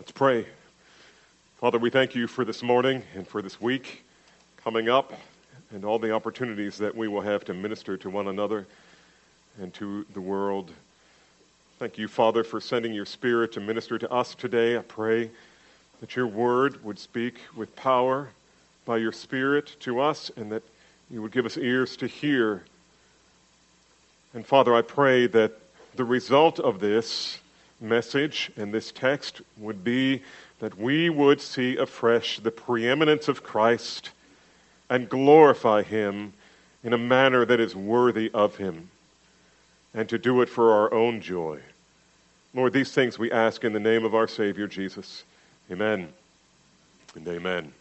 Let's pray. Father, we thank you for this morning and for this week coming up and all the opportunities that we will have to minister to one another and to the world. Thank you, Father, for sending your Spirit to minister to us today. I pray that your word would speak with power by your Spirit to us and that you would give us ears to hear. And Father, I pray that the result of this message and this text would be that we would see afresh the preeminence of Christ and glorify him in a manner that is worthy of him, and to do it for our own joy. Lord, these things we ask in the name of our Savior Jesus. Amen and amen.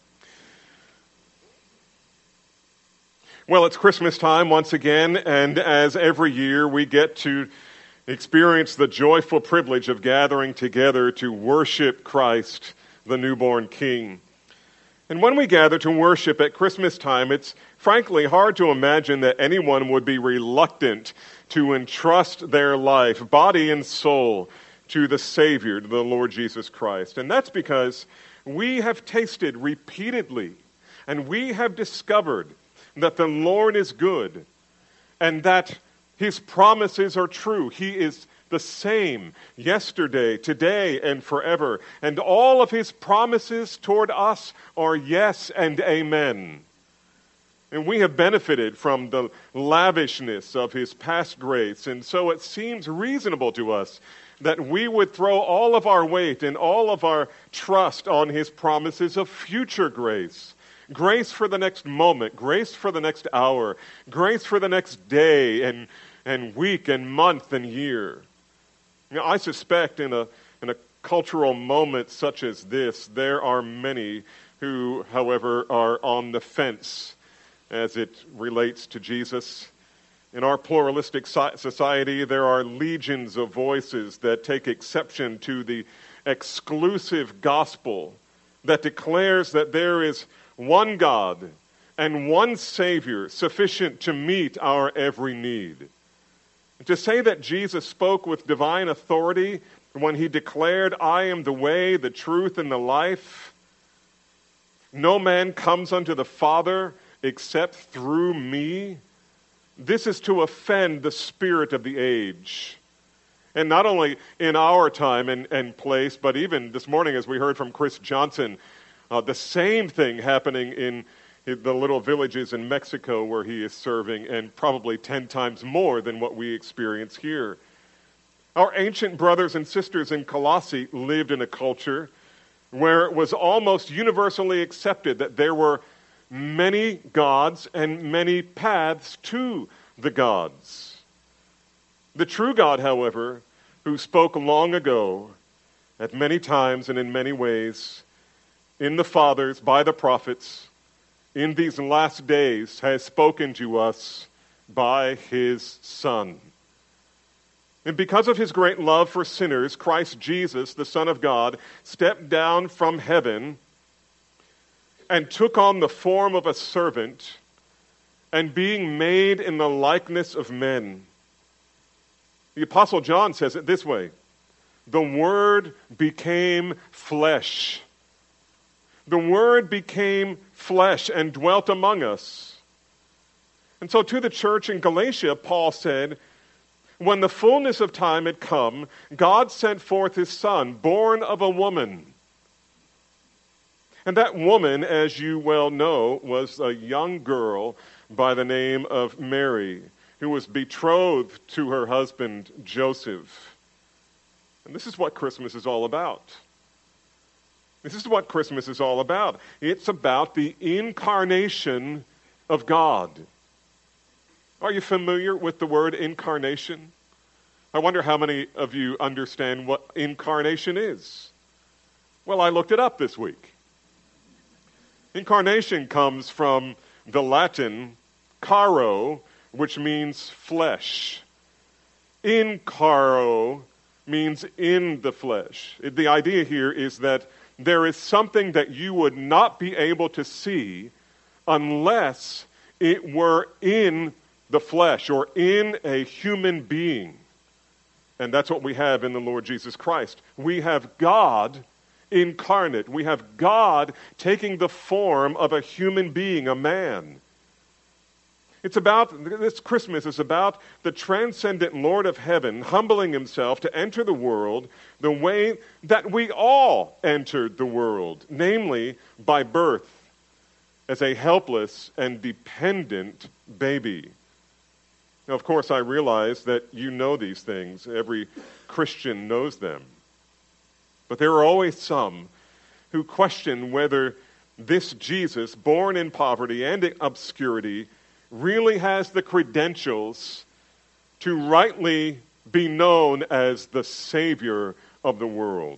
Well, it's Christmas time once again, and as every year we get to experience the joyful privilege of gathering together to worship Christ, the newborn King. And when we gather to worship at Christmas time, it's frankly hard to imagine that anyone would be reluctant to entrust their life, body and soul, to the Savior, to the Lord Jesus Christ. And that's because we have tasted repeatedly, and we have discovered that the Lord is good, and that his promises are true. He is the same yesterday, today, and forever. And all of his promises toward us are yes and amen. And we have benefited from the lavishness of his past grace. And so it seems reasonable to us that we would throw all of our weight and all of our trust on his promises of future grace. Grace for the next moment, grace for the next hour, grace for the next day and week and month and year. You know, I suspect in a cultural moment such as this, there are many who, however, are on the fence as it relates to Jesus. In our pluralistic society, there are legions of voices that take exception to the exclusive gospel that declares that there is one God and one Savior sufficient to meet our every need. To say that Jesus spoke with divine authority when he declared, "I am the way, the truth, and the life. No man comes unto the Father except through me," this is to offend the spirit of the age. And not only in our time and place, but even this morning as we heard from Chris Johnson, the same thing happening in the little villages in Mexico where he is serving, and probably 10 times more than what we experience here. Our ancient brothers and sisters in Colossae lived in a culture where it was almost universally accepted that there were many gods and many paths to the gods. The true God, however, who spoke long ago, at many times and in many ways, in the fathers, by the prophets, in these last days has spoken to us by his Son. And because of his great love for sinners, Christ Jesus, the Son of God, stepped down from heaven and took on the form of a servant, and being made in the likeness of men. The Apostle John says it this way: the Word became flesh. The Word became flesh and dwelt among us. And so to the church in Galatia, Paul said, when the fullness of time had come, God sent forth his Son, born of a woman. And that woman, as you well know, was a young girl by the name of Mary, who was betrothed to her husband, Joseph. And this is what Christmas is all about. This is what Christmas is all about. It's about the incarnation of God. Are you familiar with the word incarnation? I wonder how many of you understand what incarnation is. Well, I looked it up this week. Incarnation comes from the Latin caro, which means flesh. Incaro means in the flesh. The idea here is that there is something that you would not be able to see unless it were in the flesh or in a human being. And that's what we have in the Lord Jesus Christ. We have God incarnate. We have God taking the form of a human being, a man. This Christmas is about the transcendent Lord of heaven humbling himself to enter the world the way that we all entered the world, namely by birth as a helpless and dependent baby. Now, of course, I realize that you know these things. Every Christian knows them. But there are always some who question whether this Jesus, born in poverty and in obscurity, really has the credentials to rightly be known as the Savior of the world.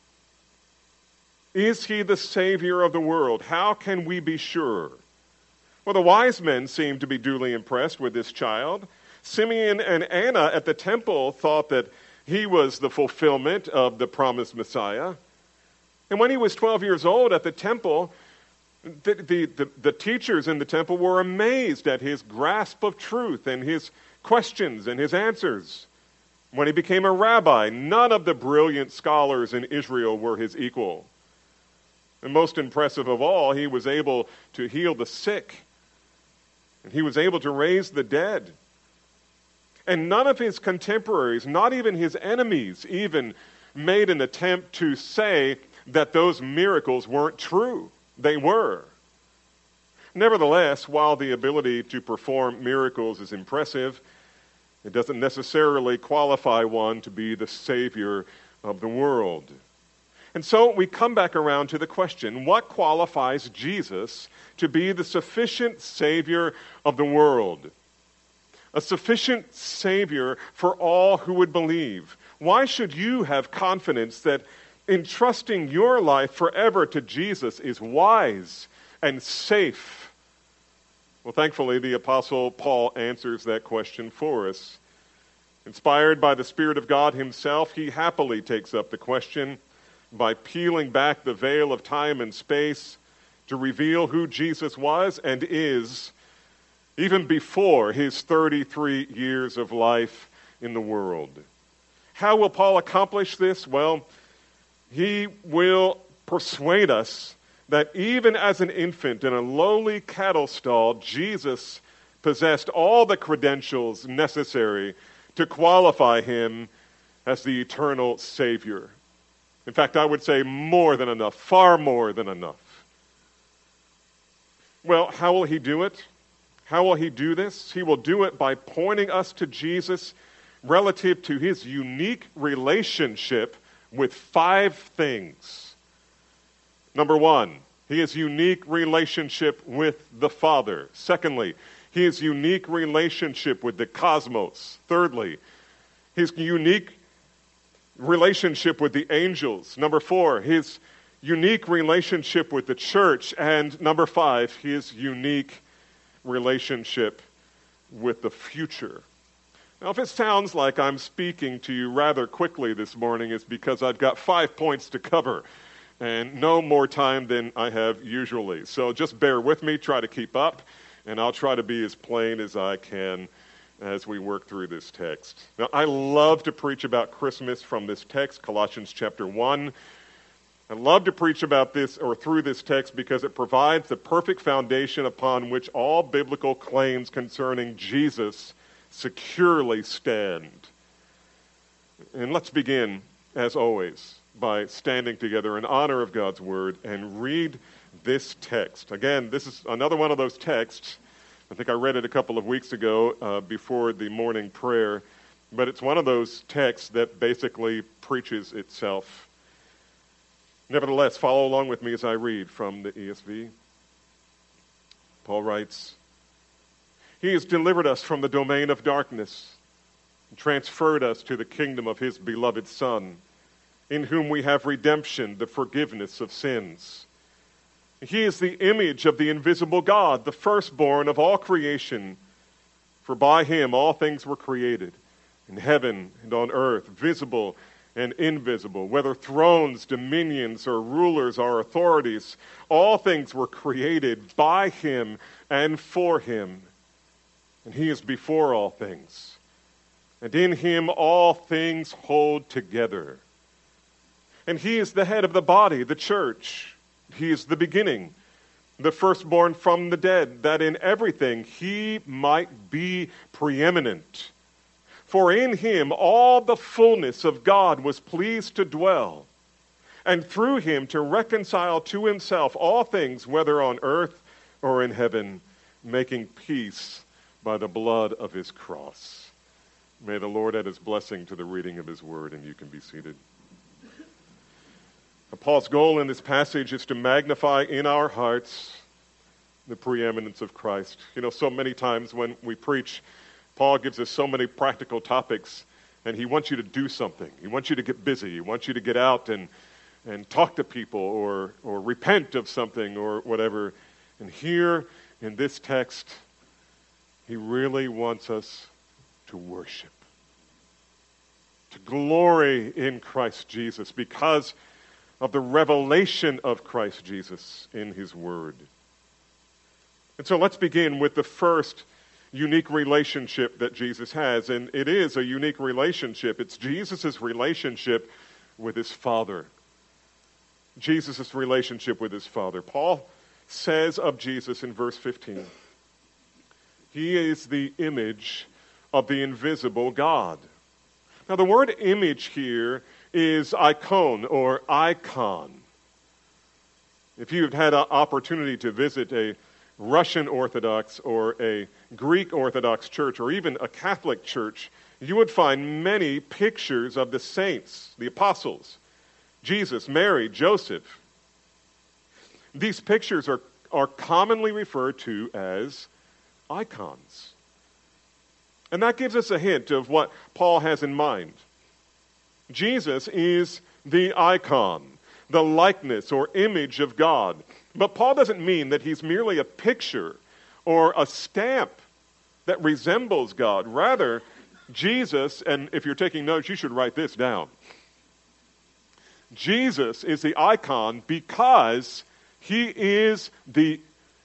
Is he the Savior of the world? How can we be sure? Well, the wise men seem to be duly impressed with this child. Simeon and Anna at the temple thought that he was the fulfillment of the promised Messiah. And when he was 12 years old at the temple, the teachers in the temple were amazed at his grasp of truth and his questions and his answers. When he became a rabbi, none of the brilliant scholars in Israel were his equal. And most impressive of all, he was able to heal the sick. And he was able to raise the dead. And none of his contemporaries, not even his enemies, even made an attempt to say that those miracles weren't true. They were. Nevertheless, while the ability to perform miracles is impressive, it doesn't necessarily qualify one to be the Savior of the world. And so we come back around to the question, what qualifies Jesus to be the sufficient Savior of the world? A sufficient Savior for all who would believe. Why should you have confidence that entrusting your life forever to Jesus is wise and safe? Well, thankfully, the Apostle Paul answers that question for us. Inspired by the Spirit of God himself, he happily takes up the question by peeling back the veil of time and space to reveal who Jesus was and is, even before his 33 years of life in the world. How will Paul accomplish this? Well, he will persuade us that even as an infant in a lowly cattle stall, Jesus possessed all the credentials necessary to qualify him as the eternal Savior. In fact, I would say more than enough, far more than enough. Well, how will he do it? How will he do this? He will do it by pointing us to Jesus relative to his unique relationship with 5 things. Number 1, his unique relationship with the Father. Secondly, his unique relationship with the cosmos. Thirdly, his unique relationship with the angels. Number 4, his unique relationship with the church. And number 5, his unique relationship with the future. Now, if it sounds like I'm speaking to you rather quickly this morning, it's because I've got 5 points to cover and no more time than I have usually. So just bear with me, try to keep up, and I'll try to be as plain as I can as we work through this text. Now, I love to preach about Christmas from this text, Colossians chapter 1. I love to preach about this or through this text because it provides the perfect foundation upon which all biblical claims concerning Jesus securely stand. And let's begin, as always, by standing together in honor of God's word and read this text. Again, this is another one of those texts. I think I read it a couple of weeks ago before the morning prayer, but it's one of those texts that basically preaches itself. Nevertheless, follow along with me as I read from the ESV. Paul writes, "He has delivered us from the domain of darkness and transferred us to the kingdom of his beloved Son, in whom we have redemption, the forgiveness of sins. He is the image of the invisible God, the firstborn of all creation. For by him all things were created, in heaven and on earth, visible and invisible, whether thrones, dominions, or rulers or authorities. All things were created by him and for him. And he is before all things. And in him all things hold together. And he is the head of the body, the church. He is the beginning, the firstborn from the dead, that in everything he might be preeminent. For in him all the fullness of God was pleased to dwell, and through him to reconcile to himself all things, whether on earth or in heaven, making peace by the blood of his cross. May the Lord add his blessing to the reading of his word, and you can be seated. Paul's goal in this passage is to magnify in our hearts the preeminence of Christ. You know, so many times when we preach, Paul gives us so many practical topics, and he wants you to do something. He wants you to get busy. He wants you to get out and talk to people or repent of something or whatever. And here in this text, he really wants us to worship, to glory in Christ Jesus because of the revelation of Christ Jesus in his word. And so let's begin with the first unique relationship that Jesus has, and it is a unique relationship. It's Jesus' relationship with his Father. Jesus' relationship with his Father. Paul says of Jesus in verse 15, he is the image of the invisible God. Now the word image here is icon or icon. If you've had an opportunity to visit a Russian Orthodox or a Greek Orthodox church or even a Catholic church, you would find many pictures of the saints, the apostles, Jesus, Mary, Joseph. These pictures are commonly referred to as icons. And that gives us a hint of what Paul has in mind. Jesus is the icon, the likeness or image of God. But Paul doesn't mean that he's merely a picture or a stamp that resembles God. Rather, Jesus, and if you're taking notes, you should write this down. Jesus is the icon because he is the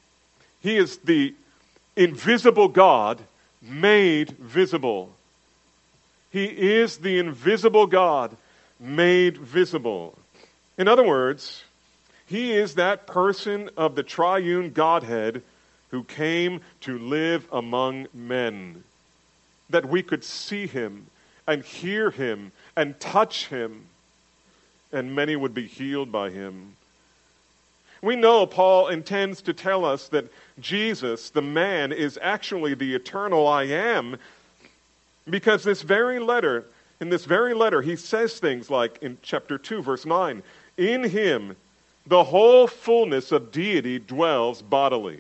invisible God made visible. He is the invisible God made visible. In other words, he is that person of the triune Godhead who came to live among men, that we could see him and hear him and touch him, and many would be healed by him. We know Paul intends to tell us that Jesus, the man, is actually the eternal I am, because in this very letter, he says things like in chapter 2, verse 9, in him the whole fullness of deity dwells bodily.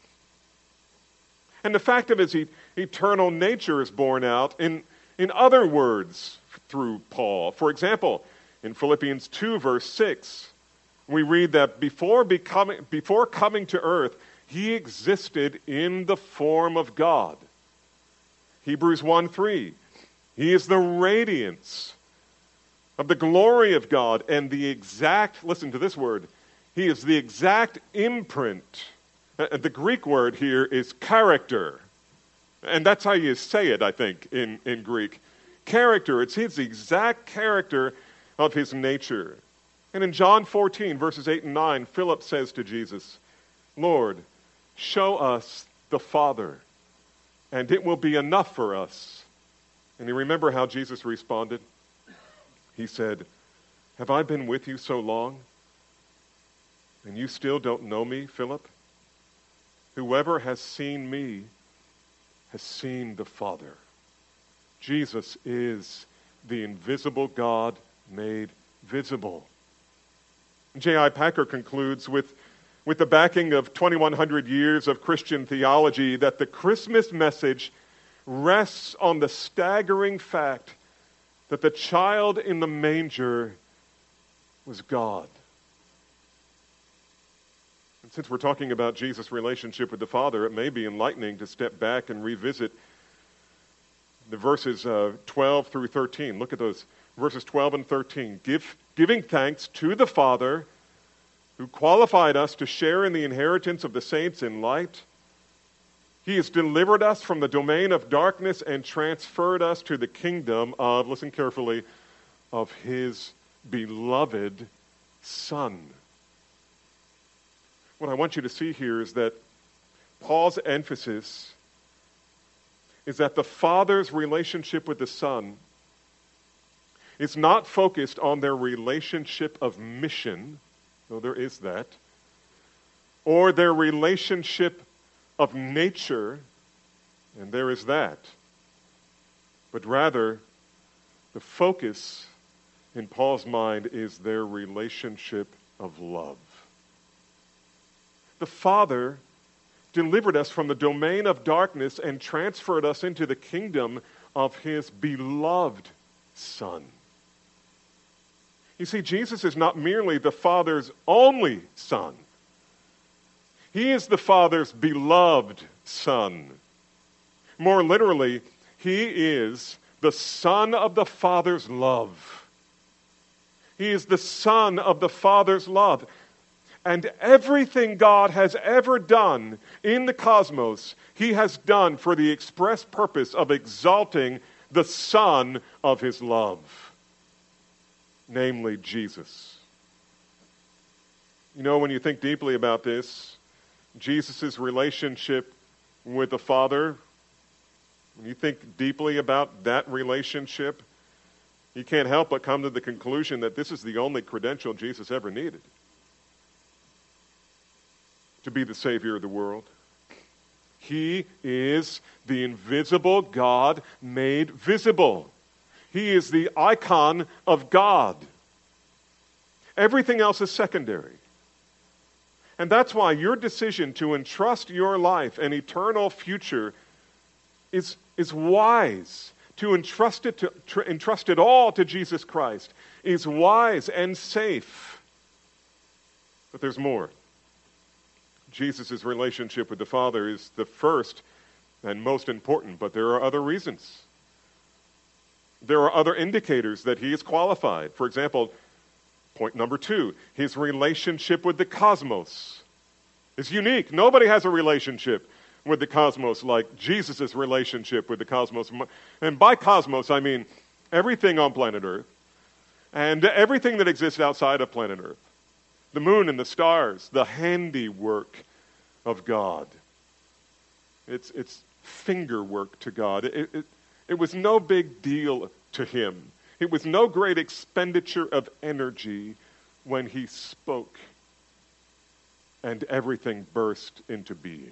And the fact of his eternal nature is borne out in other words through Paul. For example, in Philippians 2, verse 6, we read that before coming to earth, he existed in the form of God. Hebrews 1:3, he is the radiance of the glory of God and the exact, listen to this word, he is the exact imprint. The Greek word here is character. And that's how you say it, I think, in Greek. Character, it's his exact character of his nature. And in John 14, verses 8 and 9, Philip says to Jesus, Lord, show us the Father, and it will be enough for us. And you remember how Jesus responded? He said, have I been with you so long, and you still don't know me, Philip? Whoever has seen me has seen the Father. Jesus is the invisible God made visible. J.I. Packer concludes with the backing of 2,100 years of Christian theology that the Christmas message rests on the staggering fact that the child in the manger was God. And since we're talking about Jesus' relationship with the Father, it may be enlightening to step back and revisit the verses 12 through 13. Look at those verses 12 and 13. Giving thanks to the Father who qualified us to share in the inheritance of the saints in light. He has delivered us from the domain of darkness and transferred us to the kingdom of, listen carefully, of his beloved Son. What I want you to see here is that Paul's emphasis is that the Father's relationship with the Son is not focused on their relationship of mission, though there is that, or their relationship of nature, and there is that, but rather the focus in Paul's mind is their relationship of love. The Father delivered us from the domain of darkness and transferred us into the kingdom of his beloved Son. You see, Jesus is not merely the Father's only Son. He is the Father's beloved Son. More literally, he is the Son of the Father's love. He is the Son of the Father's love. And everything God has ever done in the cosmos, he has done for the express purpose of exalting the Son of his love, namely Jesus. You know, when you think deeply about this, Jesus' relationship with the Father, when you think deeply about that relationship, you can't help but come to the conclusion that this is the only credential Jesus ever needed to be the Savior of the world. He is the invisible God made visible. He is the icon of God. Everything else is secondary. And that's why your decision to entrust your life and eternal future is wise. To entrust it all to Jesus Christ is wise and safe. But there's more. Jesus' relationship with the Father is the first and most important, but there are other reasons. There are other indicators that he is qualified. For example, point number 2, his relationship with the cosmos is unique. Nobody has a relationship with the cosmos like Jesus' relationship with the cosmos. And by cosmos, I mean everything on planet Earth and everything that exists outside of planet Earth. The moon and the stars, the handiwork of God. It's finger work to God. It was no big deal to him. It was no great expenditure of energy when he spoke and everything burst into being.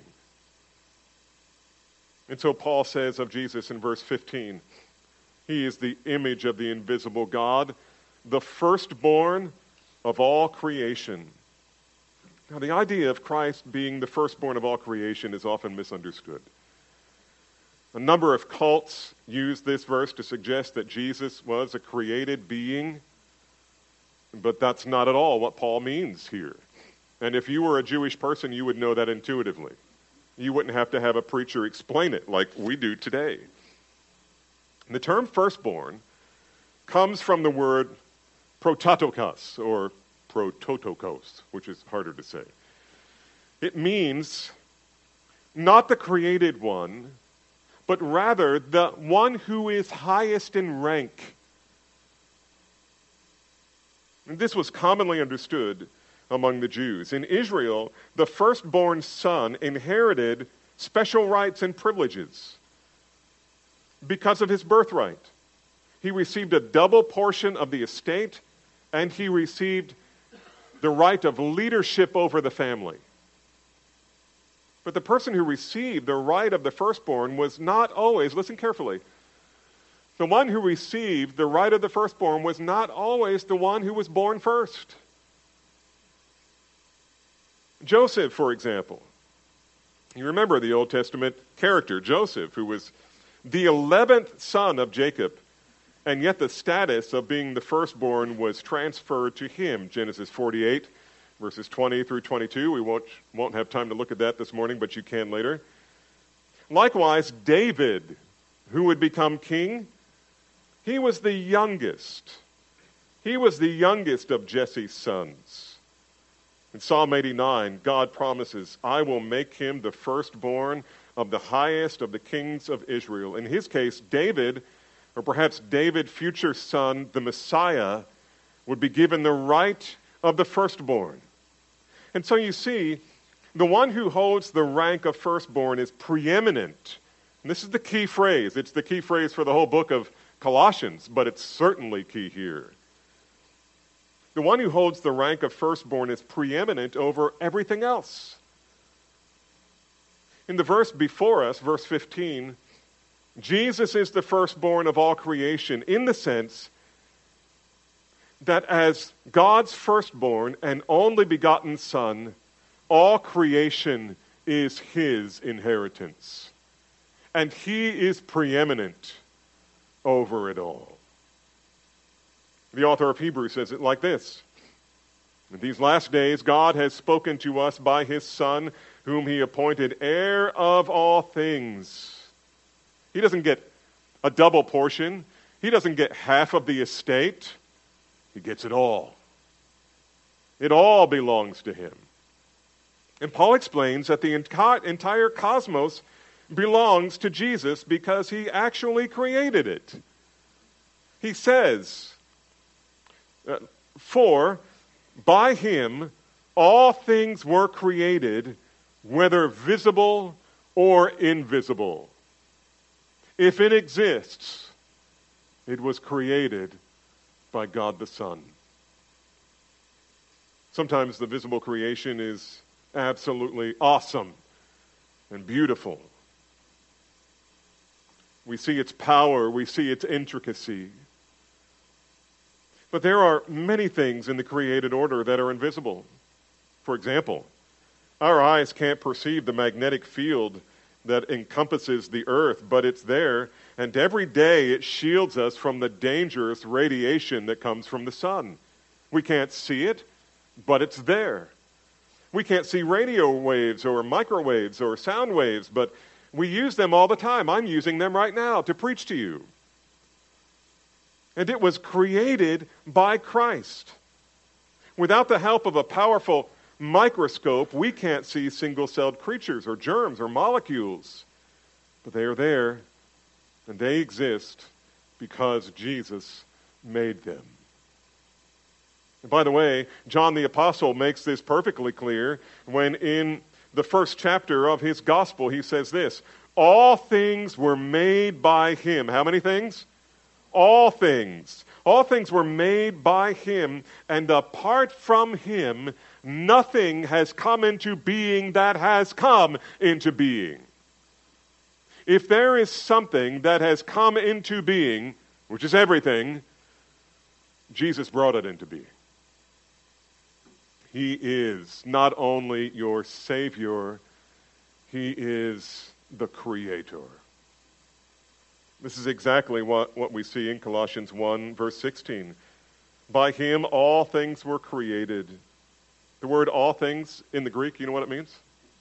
And so Paul says of Jesus in verse 15, he is the image of the invisible God, the firstborn of all creation. Now, the idea of Christ being the firstborn of all creation is often misunderstood. A number of cults use this verse to suggest that Jesus was a created being, but that's not at all what Paul means here. And if you were a Jewish person, you would know that intuitively. You wouldn't have to have a preacher explain it like we do today. The term firstborn comes from the word prototokos, or prototokos, which is harder to say. It means not the created one, but rather the one who is highest in rank. And this was commonly understood among the Jews. In Israel, the firstborn son inherited special rights and privileges because of his birthright. He received a double portion of the estate, and he received the right of leadership over the family. But the person who received the right of the firstborn was not always, listen carefully, the one who received the right of the firstborn was not always the one who was born first. Joseph, for example. You remember the Old Testament character, Joseph, who was the 11th son of Jacob, and yet the status of being the firstborn was transferred to him. Genesis 48, verses 20 through 22. We won't have time to look at that this morning, but you can later. Likewise, David, who would become king, he was the youngest. He was the youngest of Jesse's sons. In Psalm 89, God promises, I will make him the firstborn of the highest of the kings of Israel. In his case, David, or perhaps David's future son, the Messiah, would be given the right of the firstborn. And so you see, the one who holds the rank of firstborn is preeminent. And this is the key phrase. It's the key phrase for the whole book of Colossians, but it's certainly key here. The one who holds the rank of firstborn is preeminent over everything else. In the verse before us, verse 15, Jesus is the firstborn of all creation in the sense that as God's firstborn and only begotten Son, all creation is his inheritance. And he is preeminent over it all. The author of Hebrews says it like this: in these last days, God has spoken to us by his Son, whom he appointed heir of all things. He doesn't get a double portion. He doesn't get half of the estate. He gets it all. It all belongs to him. And Paul explains that the entire cosmos belongs to Jesus because he actually created it. He says, for by him all things were created, whether visible or invisible. If it exists, it was created by God the Son. Sometimes the visible creation is absolutely awesome and beautiful. We see its power, we see its intricacy. But there are many things in the created order that are invisible. For example, our eyes can't perceive the magnetic field that encompasses the earth, but it's there, and every day it shields us from the dangerous radiation that comes from the sun. We can't see it, but it's there. We can't see radio waves or microwaves or sound waves, but we use them all the time. I'm using them right now to preach to you. And it was created by Christ. Without the help of a powerful microscope, we can't see single-celled creatures or germs or molecules. But they are there, and they exist because Jesus made them. And by the way, John the Apostle makes this perfectly clear when in the first chapter of his gospel he says this: all things were made by him. How many things? All things. All things were made by him, and apart from him, nothing has come into being that has come into being. If there is something that has come into being, which is everything, Jesus brought it into being. He is not only your Savior, he is the Creator. This is exactly what we see in Colossians 1, verse 16. By him all things were created. The word all things in the Greek, you know what it means?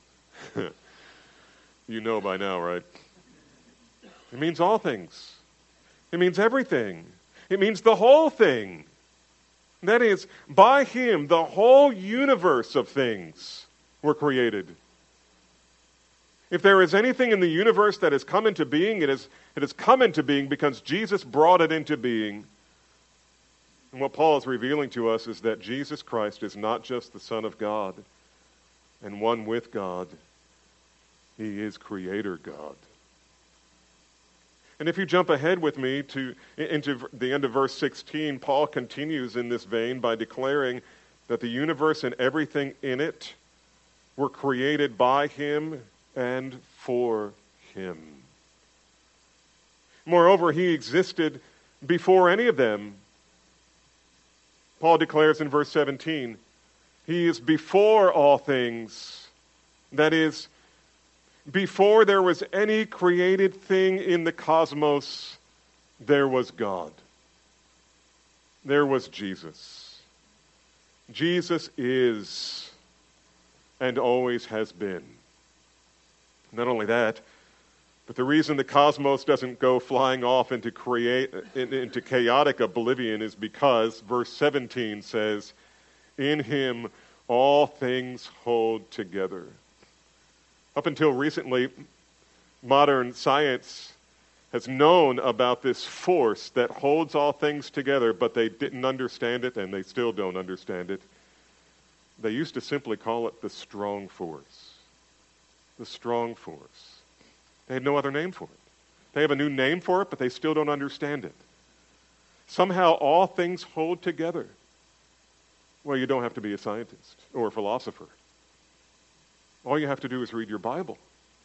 You know by now, right? It means all things. It means everything. It means the whole thing. That is, by him, the whole universe of things were created. If there is anything in the universe that has come into being, it has come into being because Jesus brought it into being. And what Paul is revealing to us is that Jesus Christ is not just the Son of God and one with God. He is Creator God. And if you jump ahead with me into the end of verse 16, Paul continues in this vein by declaring that the universe and everything in it were created by him and for him. Moreover, he existed before any of them. Paul declares in verse 17, he is before all things. That is, before there was any created thing in the cosmos, there was God. There was Jesus. Jesus is and always has been. Not only that, but the reason the cosmos doesn't go flying off into chaotic oblivion is because verse 17 says, in him all things hold together. Up until recently, modern science has known about this force that holds all things together, but they didn't understand it, and they still don't understand it. They used to simply call it the strong force. The strong force. They had no other name for it. They have a new name for it, but they still don't understand it. Somehow all things hold together. Well, you don't have to be a scientist or a philosopher. All you have to do is read your Bible.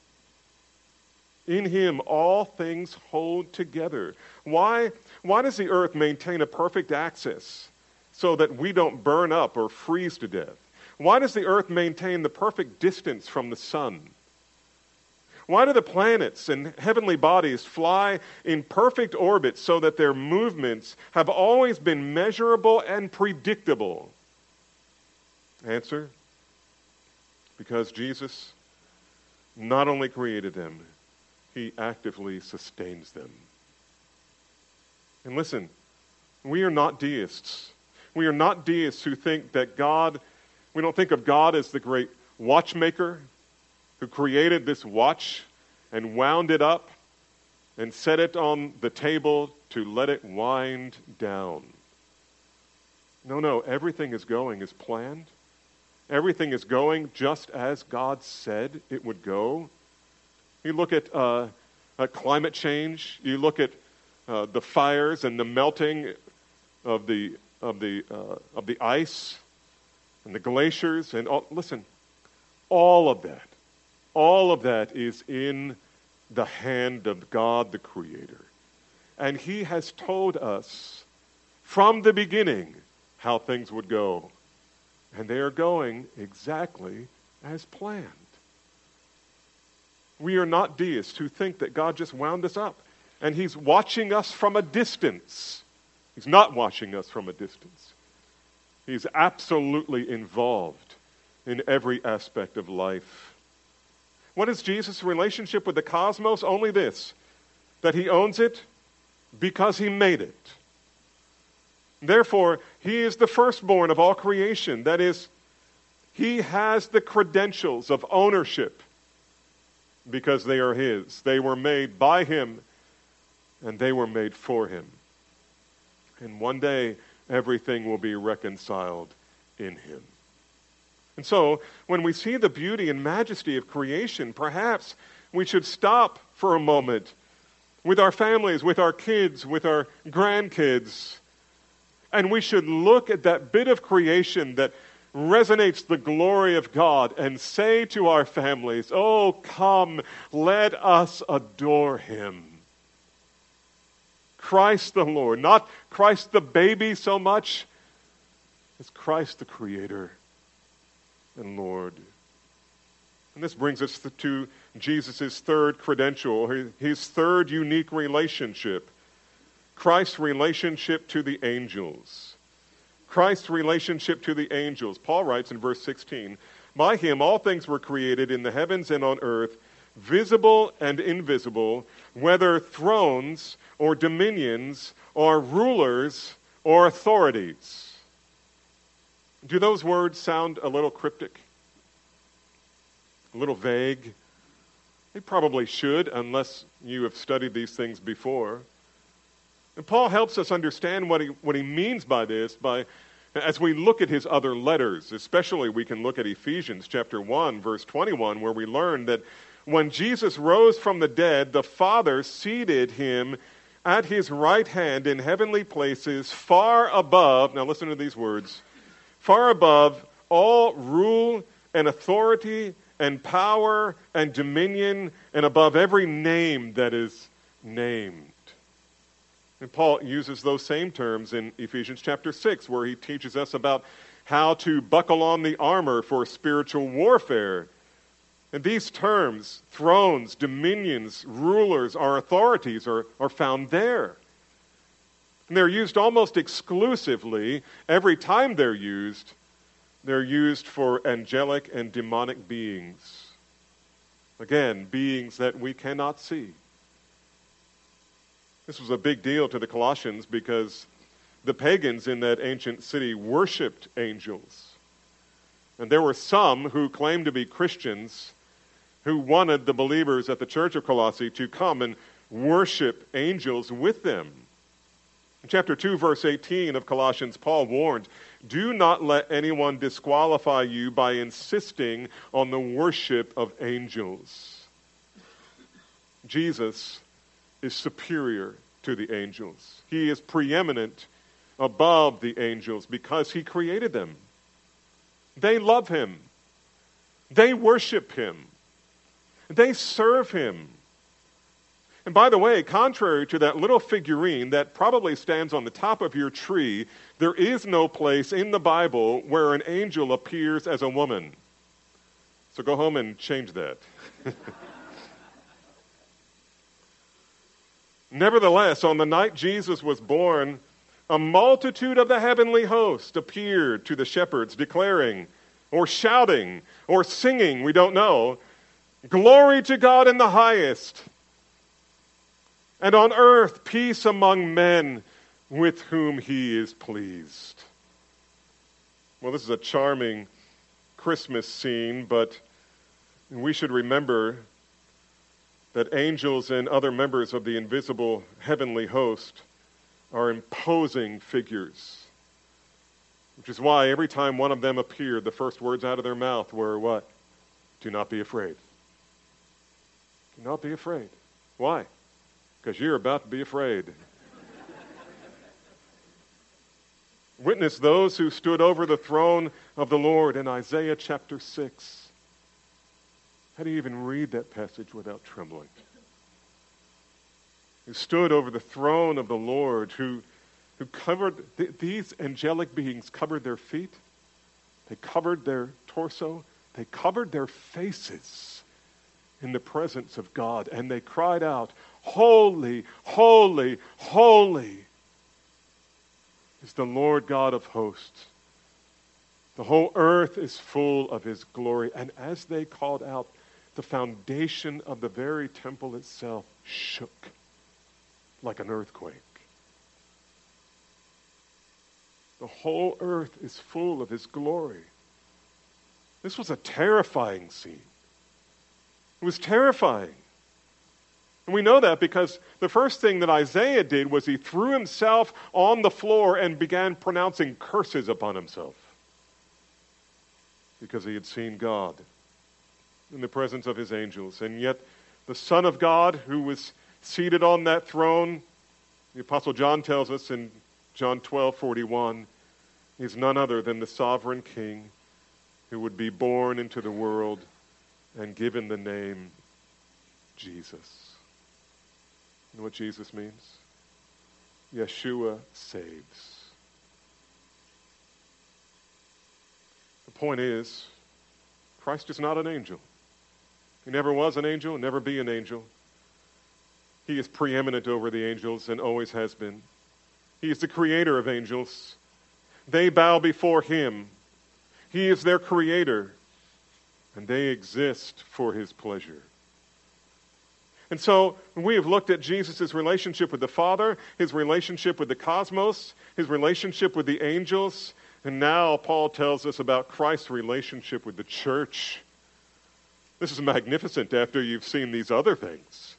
In him, all things hold together. Why does the earth maintain a perfect axis so that we don't burn up or freeze to death? Why does the earth maintain the perfect distance from the sun? Why do the planets and heavenly bodies fly in perfect orbit so that their movements have always been measurable and predictable? Answer: because Jesus not only created them, he actively sustains them. And listen, we are not deists. We are not deists who think that we don't think of God as the great watchmaker who created this watch and wound it up and set it on the table to let it wind down. No, everything is going as planned. Everything is going just as God said it would go. You look at climate change. You look at the fires and the melting of the ice and the glaciers. And listen, all of that is in the hand of God the Creator. And he has told us from the beginning how things would go. And they are going exactly as planned. We are not deists who think that God just wound us up and he's watching us from a distance. He's not watching us from a distance. He's absolutely involved in every aspect of life. What is Jesus' relationship with the cosmos? Only this, that he owns it because he made it. Therefore, he is the firstborn of all creation. That is, he has the credentials of ownership because they are his. They were made by him, and they were made for him. And one day, everything will be reconciled in him. And so, when we see the beauty and majesty of creation, perhaps we should stop for a moment with our families, with our kids, with our grandkids, and we should look at that bit of creation that resonates the glory of God and say to our families, "Oh, come, let us adore him." Christ the Lord, not Christ the baby so much as Christ the Creator and Lord. And this brings us to Jesus' third credential, his third unique relationship. Christ's relationship to the angels. Christ's relationship to the angels. Paul writes in verse 16, "By him all things were created in the heavens and on earth, visible and invisible, whether thrones or dominions or rulers or authorities." Do those words sound a little cryptic? A little vague? They probably should, unless you have studied these things before. And Paul helps us understand what he means by this as we look at his other letters. Especially we can look at Ephesians chapter 1, verse 21, where we learn that when Jesus rose from the dead, the Father seated him at his right hand in heavenly places, far above, now listen to these words, far above all rule and authority and power and dominion, and above every name that is named. And Paul uses those same terms in Ephesians chapter 6, where he teaches us about how to buckle on the armor for spiritual warfare. And these terms, thrones, dominions, rulers, our authorities, are found there. And they're used almost exclusively. Every time they're used for angelic and demonic beings. Again, beings that we cannot see. This was a big deal to the Colossians because the pagans in that ancient city worshipped angels. And there were some who claimed to be Christians who wanted the believers at the church of Colossae to come and worship angels with them. In chapter 2, verse 18 of Colossians, Paul warned, "Do not let anyone disqualify you by insisting on the worship of angels." Jesus is superior to the angels. He is preeminent above the angels because he created them. They love him. They worship him. They serve him. And by the way, contrary to that little figurine that probably stands on the top of your tree, there is no place in the Bible where an angel appears as a woman. So go home and change that. Nevertheless, on the night Jesus was born, a multitude of the heavenly host appeared to the shepherds, declaring, or shouting, or singing, we don't know, "Glory to God in the highest, and on earth peace among men with whom he is pleased." Well, this is a charming Christmas scene, but we should remember that angels and other members of the invisible heavenly host are imposing figures. Which is why every time one of them appeared, the first words out of their mouth were what? Do not be afraid. Do not be afraid. Why? Because you're about to be afraid. Witness those who stood over the throne of the Lord in Isaiah chapter 6. How do you even read that passage without trembling? Who stood over the throne of the Lord, who covered, these angelic beings covered their feet, they covered their torso, they covered their faces in the presence of God, and they cried out, "Holy, holy, holy is the Lord God of hosts. The whole earth is full of his glory." And as they called out, the foundation of the very temple itself shook like an earthquake. The whole earth is full of his glory. This was a terrifying scene. It was terrifying. And we know that because the first thing that Isaiah did was he threw himself on the floor and began pronouncing curses upon himself. Because he had seen God in the presence of his angels. And yet the Son of God, who was seated on that throne, the Apostle John tells us in John 12:41, is none other than the sovereign King who would be born into the world and given the name Jesus. You know what Jesus means? Yeshua saves. The point is, Christ is not an angel. He never was an angel, never be an angel. He is preeminent over the angels and always has been. He is the creator of angels. They bow before him. He is their creator, and they exist for his pleasure. And so we have looked at Jesus' relationship with the Father, his relationship with the cosmos, his relationship with the angels, and now Paul tells us about Christ's relationship with the church. This is magnificent after you've seen these other things.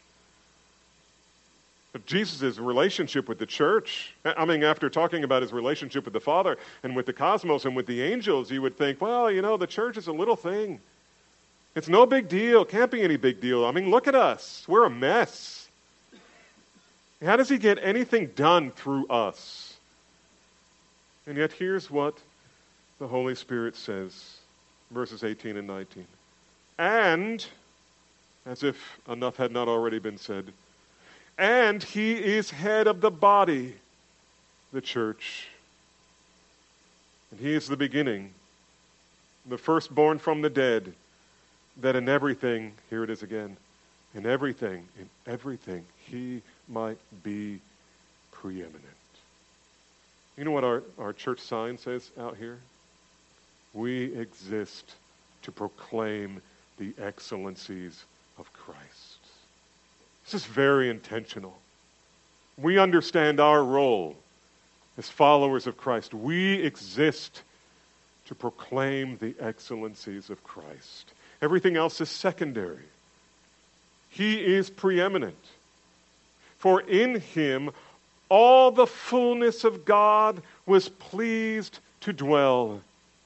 But Jesus' relationship with the church, after talking about his relationship with the Father and with the cosmos and with the angels, you would think, well, the church is a little thing. It's no big deal. Can't be any big deal. Look at us. We're a mess. How does he get anything done through us? And yet here's what the Holy Spirit says, verses 18 and 19. And, as if enough had not already been said, and he is head of the body, the church. And he is the beginning, the firstborn from the dead, that in everything, here it is again, in everything, he might be preeminent. You know what our church sign says out here? We exist to proclaim the excellencies of Christ. This is very intentional. We understand our role as followers of Christ. We exist to proclaim the excellencies of Christ. Everything else is secondary. He is preeminent. For in him all the fullness of God was pleased to dwell.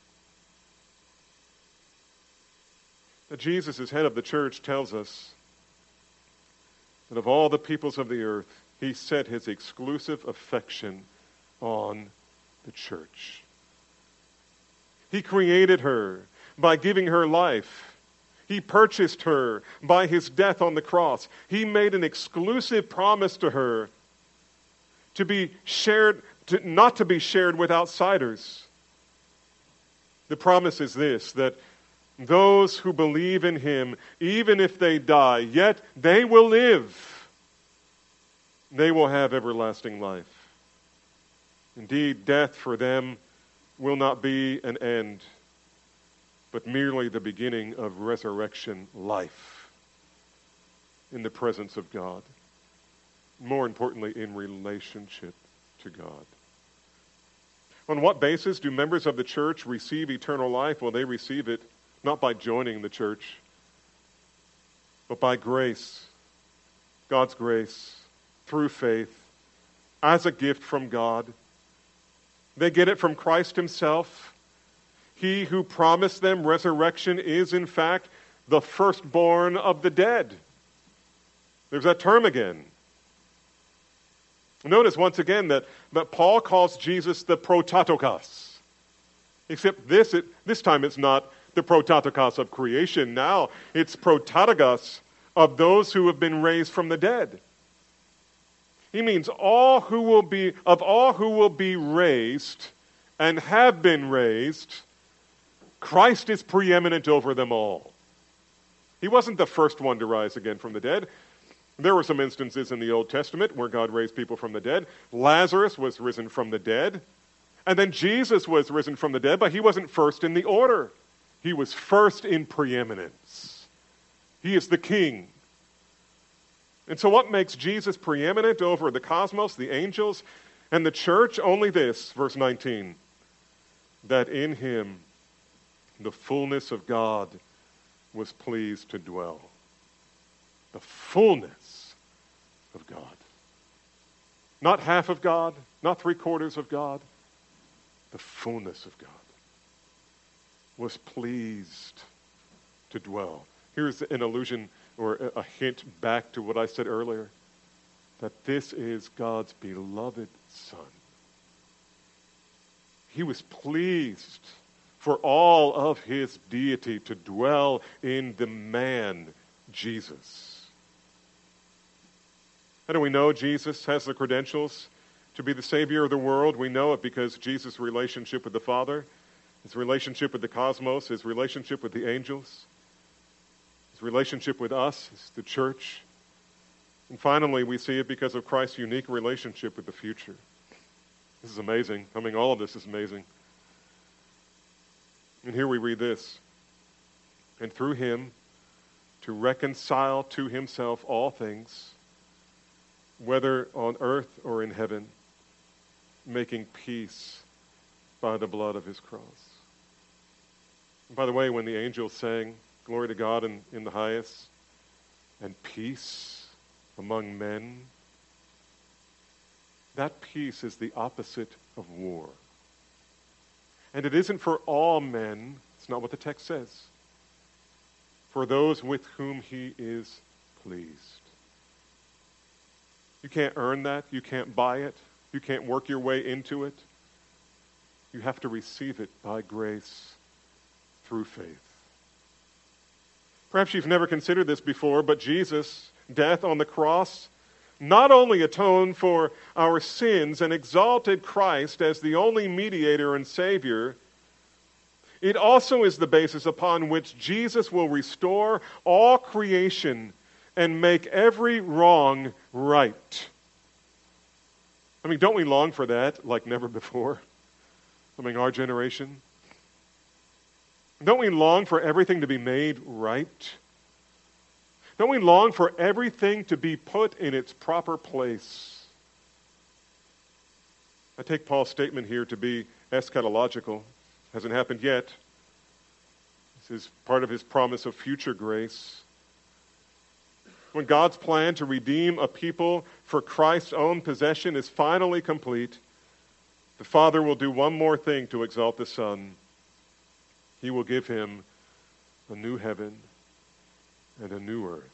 That Jesus, as head of the church, tells us that of all the peoples of the earth, he set his exclusive affection on the church. He created her by giving her life. He purchased her by his death on the cross. He made an exclusive promise to her to be shared, not to be shared with outsiders. The promise is this, that those who believe in him, even if they die, yet they will live. They will have everlasting life. Indeed, death for them will not be an end, but merely the beginning of resurrection life in the presence of God. More importantly, in relationship to God. On what basis do members of the church receive eternal life? Well, they receive it not by joining the church, but by grace, God's grace, through faith, as a gift from God. They get it from Christ himself. He who promised them resurrection is, in fact, the firstborn of the dead. There's that term again. Notice once again that Paul calls Jesus the prototokos. Except this time it's not the prototokos of creation. Now it's prototokos of those who have been raised from the dead. He means all who will be raised and have been raised, Christ is preeminent over them all. He wasn't the first one to rise again from the dead. There were some instances in the Old Testament where God raised people from the dead. Lazarus was risen from the dead. And then Jesus was risen from the dead, but he wasn't first in the order. He was first in preeminence. He is the king. And so what makes Jesus preeminent over the cosmos, the angels, and the church? Only this, verse 19, that in him the fullness of God was pleased to dwell. The fullness of God. Not half of God, not 3/4 of God. The fullness of God was pleased to dwell. Here's an allusion or a hint back to what I said earlier, that this is God's beloved Son. He was pleased for all of his deity to dwell in the man, Jesus. How do we know Jesus has the credentials to be the Savior of the world? We know it because Jesus' relationship with the Father, his relationship with the cosmos, his relationship with the angels, his relationship with us, the church. And finally, we see it because of Christ's unique relationship with the future. This is amazing. I mean, all of this is amazing. And here we read this. And through him, to reconcile to himself all things, whether on earth or in heaven, making peace by the blood of his cross. And by the way, when the angels sang, glory to God in the highest, and peace among men, that peace is the opposite of war. And it isn't for all men, it's not what the text says, for those with whom he is pleased. You can't earn that, you can't buy it, you can't work your way into it. You have to receive it by grace through faith. Perhaps you've never considered this before, but Jesus' death on the cross not only atoned for our sins and exalted Christ as the only mediator and Savior, it also is the basis upon which Jesus will restore all creation and make every wrong right. I mean, don't we long for that like never before? I mean, our generation. Don't we long for everything to be made right? Don't we long for everything to be put in its proper place? I take Paul's statement here to be eschatological. Hasn't happened yet. This is part of his promise of future grace. when God's plan to redeem a people for Christ's own possession is finally complete, the Father will do one more thing to exalt the Son. He will give him a new heaven and a new earth.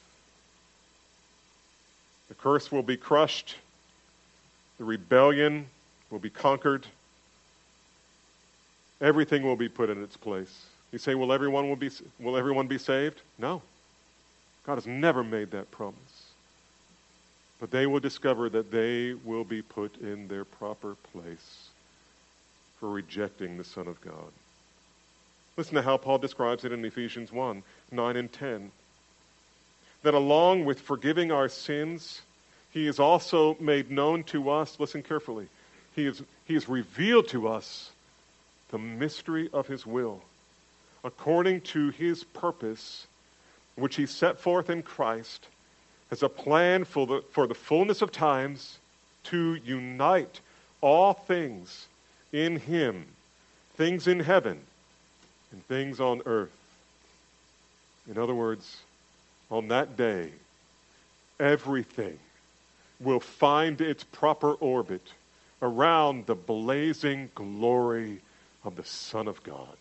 The curse will be crushed. The rebellion will be conquered. Everything will be put in its place. You say, will everyone be saved? No. God has never made that promise. But they will discover that they will be put in their proper place for rejecting the Son of God. Listen to how Paul describes it in Ephesians 1, 9 and 10. That along with forgiving our sins, he is also made known to us, listen carefully, he is revealed to us the mystery of his will, according to his purpose, which he set forth in Christ as a plan for the fullness of times to unite all things in him, things in heaven and things on earth. In other words, on that day, everything will find its proper orbit around the blazing glory of the Son of God.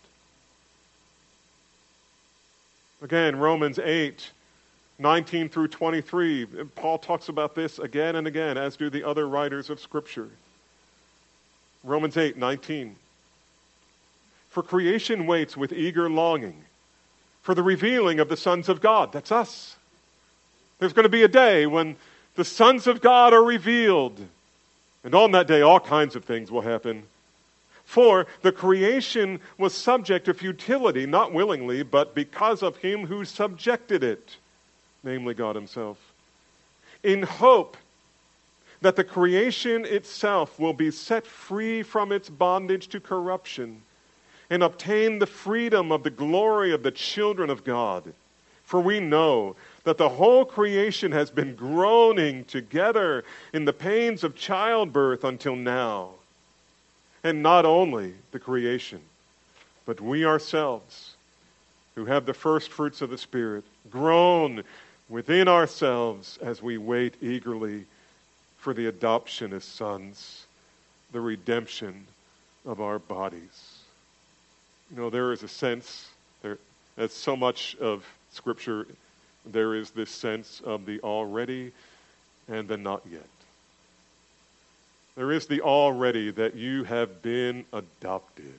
Again, Romans 8, 19 through 23, Paul talks about this again and again, as do the other writers of Scripture. Romans 8, 19. For creation waits with eager longing for the revealing of the sons of God. That's us. There's going to be a day when the sons of God are revealed. And on that day, all kinds of things will happen. For the creation was subject to futility, not willingly, but because of him who subjected it, namely God himself, in hope that the creation itself will be set free from its bondage to corruption and obtain the freedom of the glory of the children of God. For we know that the whole creation has been groaning together in the pains of childbirth until now. And not only the creation, but we ourselves, who have the first fruits of the Spirit, groan within ourselves as we wait eagerly for the adoption as sons, the redemption of our bodies. You know, there is a sense, as so much of Scripture, there is this sense of the already and the not yet. There is the already that you have been adopted,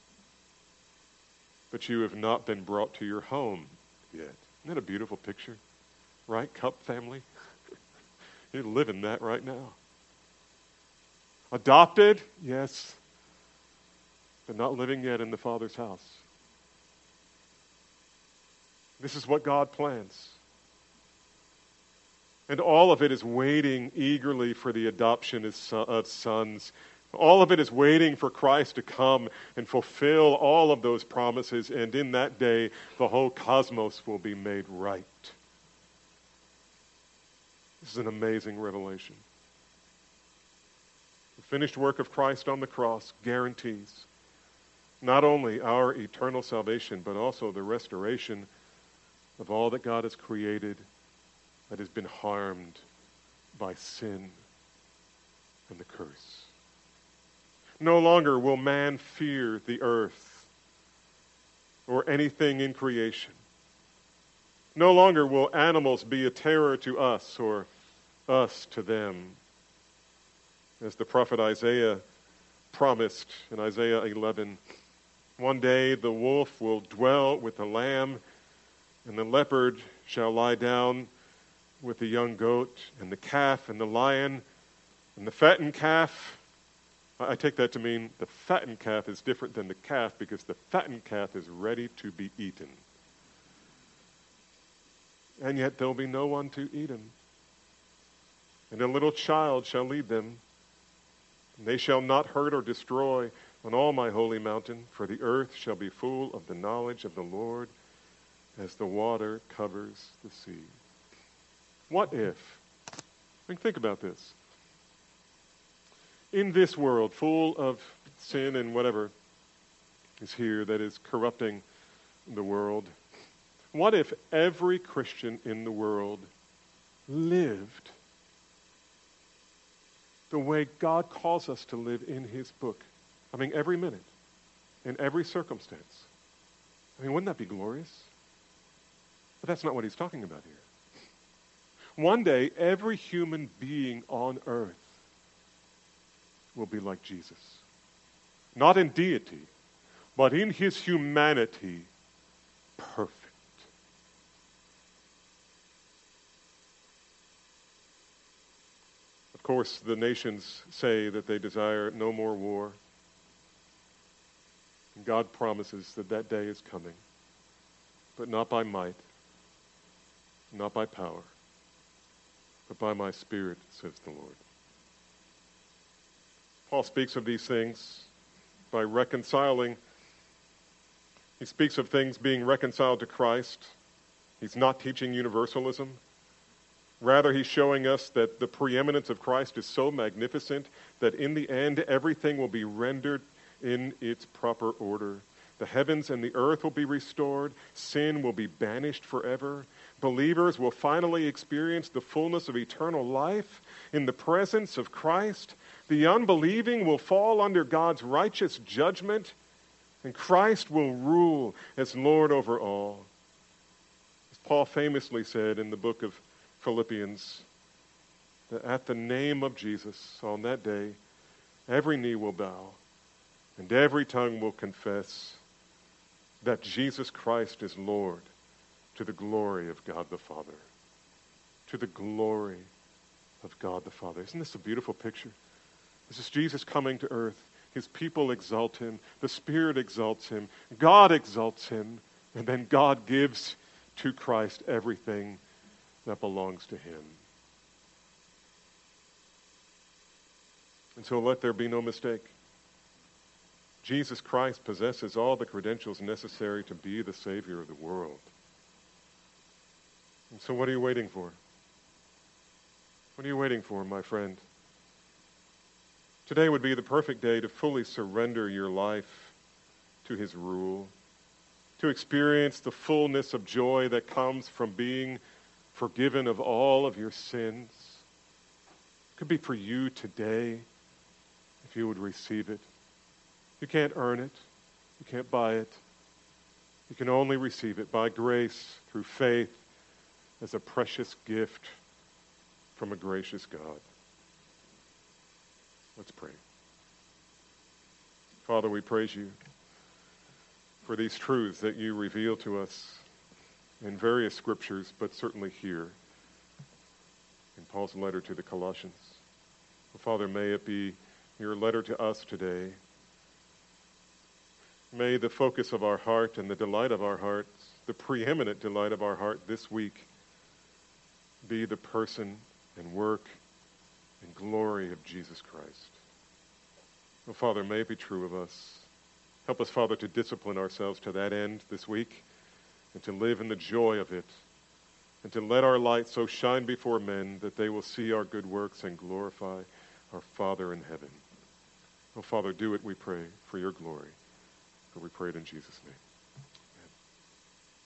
but you have not been brought to your home yet. Isn't that a beautiful picture? Right, Cup family? You're living that right now. Adopted, yes, but not living yet in the Father's house. This is what God plans. And all of it is waiting eagerly for the adoption of sons. All of it is waiting for Christ to come and fulfill all of those promises. And in that day, the whole cosmos will be made right. This is an amazing revelation. The finished work of Christ on the cross guarantees not only our eternal salvation, but also the restoration of all that God has created that has been harmed by sin and the curse. No longer will man fear the earth or anything in creation. No longer will animals be a terror to us or us to them. As the prophet Isaiah promised in Isaiah 11, one day the wolf will dwell with the lamb, and the leopard shall lie down with the young goat, and the calf and the lion and the fattened calf. I take that to mean the fattened calf is different than the calf because the fattened calf is ready to be eaten. And yet there will be no one to eat him. And a little child shall lead them. And they shall not hurt or destroy on all my holy mountain, for the earth shall be full of the knowledge of the Lord as the water covers the sea. What if? Think about this. In this world full of sin and whatever is here that is corrupting the world, what if every Christian in the world lived the way God calls us to live in his book. I mean, every minute, in every circumstance. I mean, wouldn't that be glorious? But that's not what he's talking about here. One day, every human being on earth will be like Jesus. Not in deity, but in his humanity, perfect. Of course, the nations say that they desire no more war. And God promises that that day is coming, but not by might, not by power, but by my Spirit, says the Lord. Paul speaks of these things by reconciling. He speaks of things being reconciled to Christ. He's not teaching universalism. Rather, he's showing us that the preeminence of Christ is so magnificent that in the end, everything will be rendered in its proper order. The heavens and the earth will be restored. Sin will be banished forever. Believers will finally experience the fullness of eternal life in the presence of Christ. The unbelieving will fall under God's righteous judgment, and Christ will rule as Lord over all. As Paul famously said in the book of Philippians, that at the name of Jesus on that day, every knee will bow and every tongue will confess that Jesus Christ is Lord, to the glory of God the Father. To the glory of God the Father. Isn't this a beautiful picture? This is Jesus coming to earth. His people exalt him. The Spirit exalts him. God exalts him. And then God gives to Christ everything that belongs to him. And so let there be no mistake. Jesus Christ possesses all the credentials necessary to be the Savior of the world. And so what are you waiting for? What are you waiting for, my friend? Today would be the perfect day to fully surrender your life to his rule, to experience the fullness of joy that comes from being forgiven of all of your sins. It could be for you today if you would receive it. You can't earn it. You can't buy it. You can only receive it by grace through faith as a precious gift from a gracious God. Let's pray. Father, we praise you for these truths that you reveal to us in various scriptures, but certainly here in Paul's letter to the Colossians. Well, Father, may it be your letter to us today. May the focus of our heart and the delight of our hearts, the preeminent delight of our heart this week, be the person and work and glory of Jesus Christ. Oh, Father, may it be true of us. Help us, Father, to discipline ourselves to that end this week and to live in the joy of it and to let our light so shine before men that they will see our good works and glorify our Father in heaven. Oh, Father, do it, we pray, for your glory. For we pray it in Jesus' name.